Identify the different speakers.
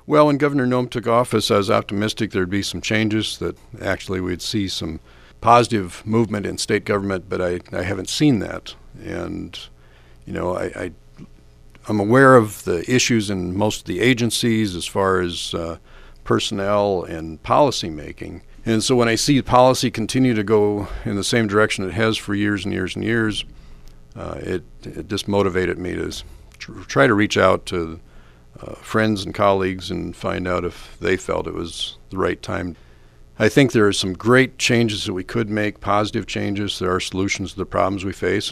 Speaker 1: Well, when Governor Noem took office, I was optimistic there'd be some changes, that actually we'd see some positive movement in state government, but I haven't seen that. And, you know, I'm aware of the issues in most of the agencies as far as personnel and policy making. And so when I see policy continue to go in the same direction it has for years and years and years, it just motivated me to try to reach out to friends and colleagues and find out if they felt it was the right time. I think there are some great changes that we could make, positive changes. There are solutions to the problems we face.